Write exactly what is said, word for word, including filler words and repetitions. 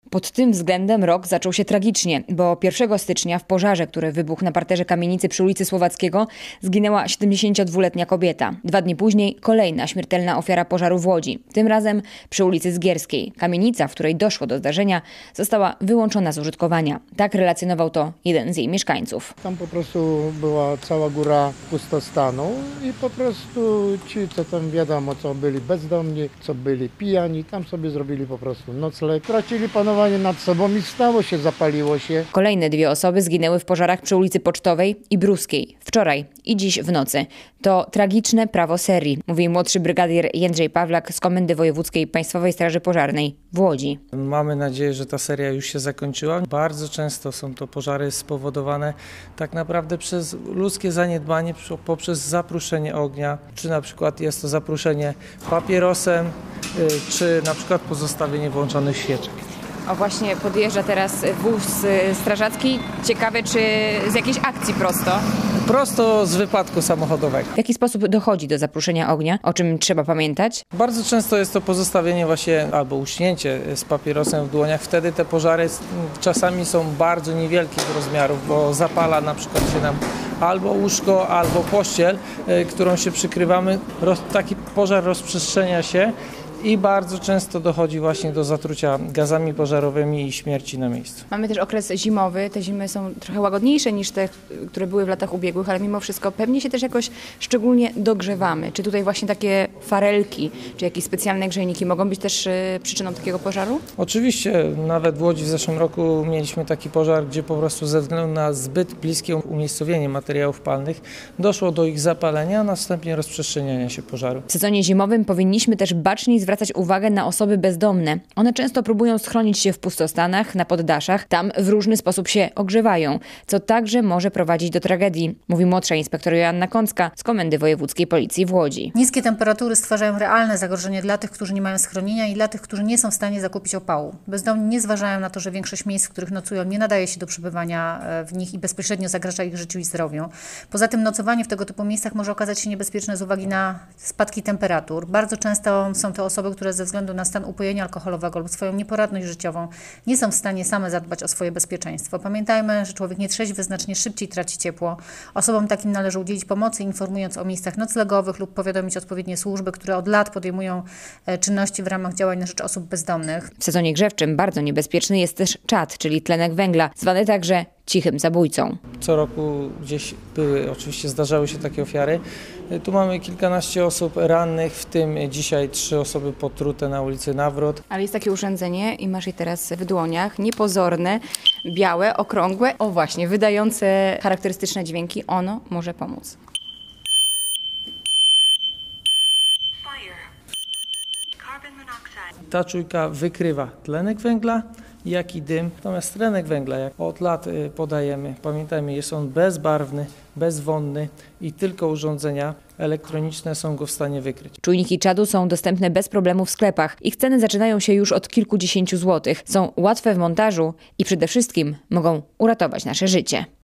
Pod tym względem rok zaczął się tragicznie, bo pierwszego stycznia w pożarze, który wybuchł na parterze kamienicy przy ulicy Słowackiego, zginęła siedemdziesięciodwuletnia kobieta. Dwa dni później kolejna śmiertelna ofiara pożaru w Łodzi, tym razem przy ulicy Zgierskiej. Kamienica, w której doszło do zdarzenia, została wyłączona z użytkowania. Tak relacjonował to jeden z jej mieszkańców. Tam po prostu była cała góra pustostanu i po prostu ci, co tam wiadomo, co byli bezdomni, co byli pijani, tam sobie zrobili po prostu nocleg. Tracili panowanie nad sobą i stało się, zapaliło się. Kolejne dwie osoby zginęły w pożarach przy ulicy Pocztowej i Bruskiej. Wczoraj i dziś w nocy. To tragiczne prawo serii, mówi młodszy brygadier Jędrzej Pawlak z Komendy Wojewódzkiej Państwowej Straży Pożarnej w Łodzi. Mamy nadzieję, że ta seria już się zakończyła. Bardzo często są to pożary spowodowane tak naprawdę przez ludzkie zaniedbanie, poprzez zapruszenie ognia, czy na przykład jest to zapruszenie papierosem, czy na przykład pozostawienie włączonych świeczek. O, właśnie podjeżdża teraz wóz strażacki. Ciekawe, czy z jakiejś akcji prosto? Prosto z wypadku samochodowego. W jaki sposób dochodzi do zapruszenia ognia? O czym trzeba pamiętać? Bardzo często jest to pozostawienie właśnie albo uśnięcie z papierosem w dłoniach. Wtedy te pożary czasami są bardzo niewielkich rozmiarów, bo zapala na przykład się nam albo łóżko, albo pościel, którą się przykrywamy. Taki pożar rozprzestrzenia się i bardzo często dochodzi właśnie do zatrucia gazami pożarowymi i śmierci na miejscu. Mamy też okres zimowy. Te zimy są trochę łagodniejsze niż te, które były w latach ubiegłych, ale mimo wszystko pewnie się też jakoś szczególnie dogrzewamy. Czy tutaj właśnie takie farelki, czy jakieś specjalne grzejniki mogą być też przyczyną takiego pożaru? Oczywiście. Nawet w Łodzi w zeszłym roku mieliśmy taki pożar, gdzie po prostu ze względu na zbyt bliskie umiejscowienie materiałów palnych doszło do ich zapalenia, a następnie rozprzestrzeniania się pożaru. W sezonie zimowym powinniśmy też baczniej zwracać uwagę na osoby bezdomne. One często próbują schronić się w pustostanach, na poddaszach. Tam w różny sposób się ogrzewają, co także może prowadzić do tragedii, mówi młodsza inspektor Joanna Kącka z Komendy Wojewódzkiej Policji w Łodzi. Niskie temperatury stwarzają realne zagrożenie dla tych, którzy nie mają schronienia i dla tych, którzy nie są w stanie zakupić opału. Bezdomni nie zważają na to, że większość miejsc, w których nocują, nie nadaje się do przebywania w nich i bezpośrednio zagraża ich życiu i zdrowiu. Poza tym nocowanie w tego typu miejscach może okazać się niebezpieczne z uwagi na spadki temperatur. Bardzo często są to osoby, które ze względu na stan upojenia alkoholowego lub swoją nieporadność życiową nie są w stanie same zadbać o swoje bezpieczeństwo. Pamiętajmy, że człowiek nietrzeźwy znacznie szybciej traci ciepło. Osobom takim należy udzielić pomocy, informując o miejscach noclegowych lub powiadomić odpowiednie służby, które od lat podejmują czynności w ramach działań na rzecz osób bezdomnych. W sezonie grzewczym bardzo niebezpieczny jest też czad, czyli tlenek węgla, zwany także cichym zabójcą. Co roku gdzieś były, oczywiście zdarzały się takie ofiary. Tu mamy kilkanaście osób rannych, w tym dzisiaj trzy osoby potrute na ulicy Nawrot. Ale jest takie urządzenie i masz je teraz w dłoniach, niepozorne, białe, okrągłe, o właśnie, wydające charakterystyczne dźwięki. Ono może pomóc. Ta czujka wykrywa tlenek węgla, jak i dym. Natomiast tlenek węgla, jak od lat podajemy, pamiętajmy, jest on bezbarwny, bezwonny i tylko urządzenia elektroniczne są go w stanie wykryć. Czujniki czadu są dostępne bez problemu w sklepach. Ich ceny zaczynają się już od kilkudziesięciu złotych. Są łatwe w montażu i przede wszystkim mogą uratować nasze życie.